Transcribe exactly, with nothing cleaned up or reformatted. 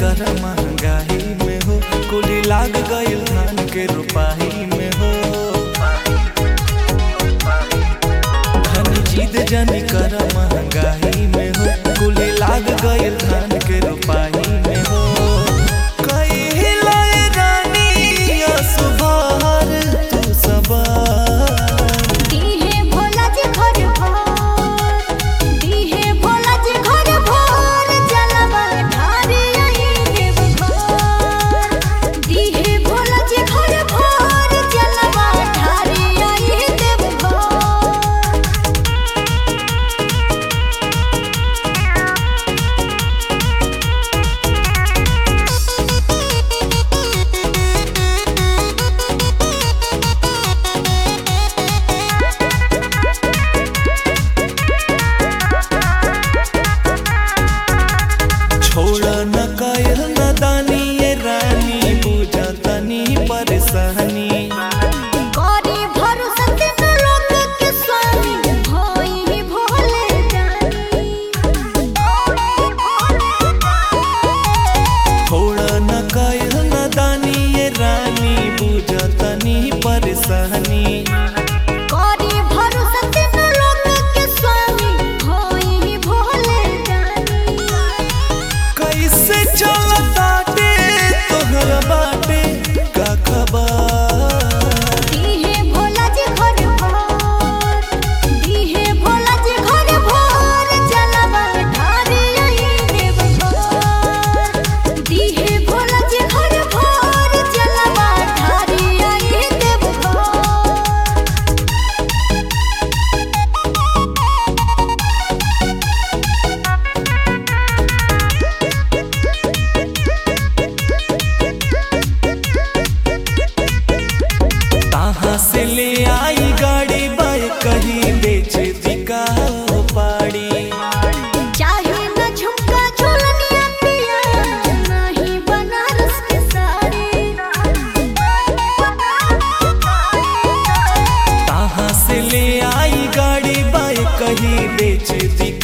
कर महंगाई में हो, कुली लाग गइल धान के रुपाई में हो। धनी जीद जनी कर महंगाई में हो, कुली लाग गइल धान के रुपाई में हो। छोड़ा न कायल न दानी ये रानी, पूजा तनी परेशानी। गौरी भरोसा के न लोग के स्वामी, भोई भोले जानी। छोड़ा न कायल न दानी ये रानी, पूजा तनी परेशानी। गौरी भरोसा के न लोग के स्वामी, भोई भोले जानी। कैसे चलता दे तोहरा बाटे का खबर? दीहे भोला जी घर भोर, दीहे भोला जी घर भोर, जलवा ढारी आई देव भोर। दीहे भोला जी घर भोर, जलवा ढारी आई देव भोर। कहाँ से ले आई गाड़ी बाय कहीं बेच दिका पाड़ी। चाहे न झुमका झुलनिया पिया, नहीं बनारस के साड़ी। कहाँ से ले आई गाड़ी बाय कहीं बेच दिका